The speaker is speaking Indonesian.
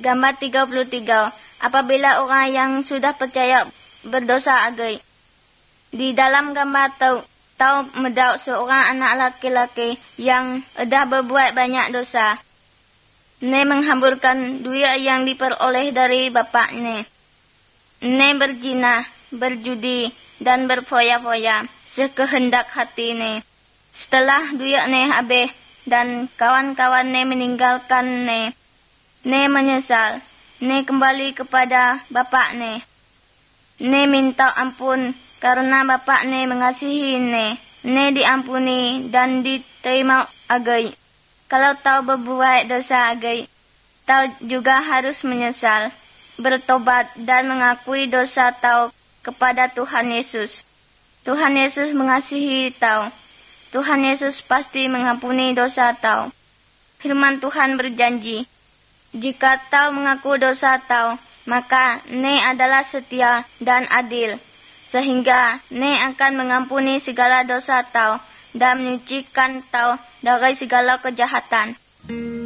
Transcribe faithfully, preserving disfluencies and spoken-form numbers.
gambar tiga puluh tiga. Apabila orang yang sudah percaya berdosa agai. Di dalam gambar tahu tahu mendauk seorang anak laki-laki yang dah berbuat banyak dosa. Ne menghamburkan duit yang diperoleh dari bapaknya. Ne berzina, berjudi, dan berfoya-foya sekehendak hati ne. Setelah duit ne habis dan kawan-kawan ne meninggalkan ne, ne menyesal. Ne kembali kepada bapak ne. Ne minta ampun karena bapak ne mengasihi ne. Ne diampuni dan diterima agai. Kalau tahu berbuat dosa agai, tahu juga harus menyesal, bertobat dan mengakui dosa tahu kepada Tuhan Yesus. Tuhan Yesus mengasihi tahu. Tuhan Yesus pasti mengampuni dosa tahu. Firman Tuhan berjanji, jika tahu mengaku dosa tahu, maka ne adalah setia dan adil, sehingga ne akan mengampuni segala dosa tahu dan menyucikan tahu dari segala kejahatan.